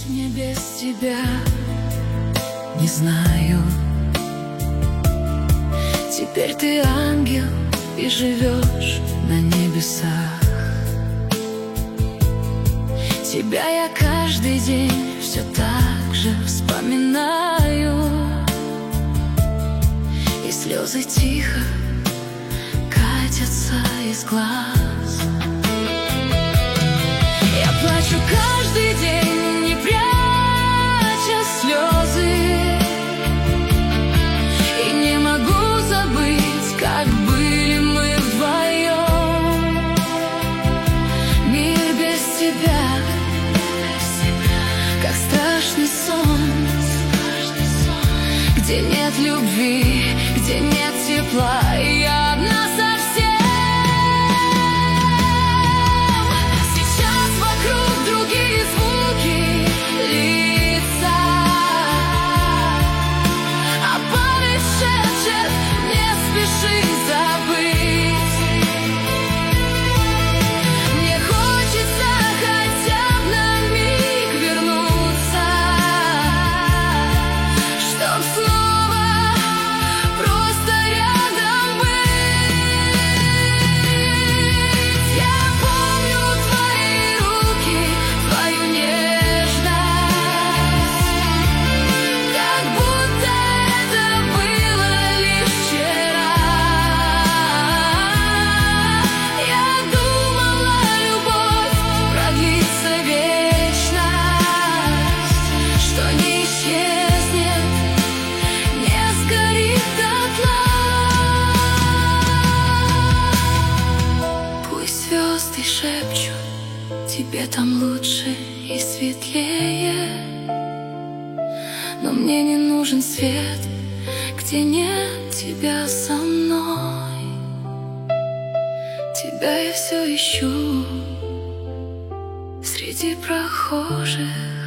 мне без тебя, не знаю. Теперь ты ангел и живешь на небесах. Тебя я каждый день все так же вспоминаю, и слезы тихо катятся из глаз. Я плачу каждый день, не пряча слезы, и не могу забыть, как были мы вдвоем. Мир без тебя, как страшный сон, где нет любви, где нет тепла, и я одна совсем. Сейчас вокруг другие звуки, лица, а память шепчет: не спеши забыть. Мне хочется хотя бы на миг вернуться, чтоб снова просто рядом быть. Я помню твои руки, твою нежность, как будто это было лишь вчера. Я думала, любовь продлится вечность, что не исчезнет, не сгорит дотла. Пусть звезды шепчут: тебе там лучше и светлее, но мне не нужен свет, где нет тебя со мной. Тебя я все ищу среди прохожих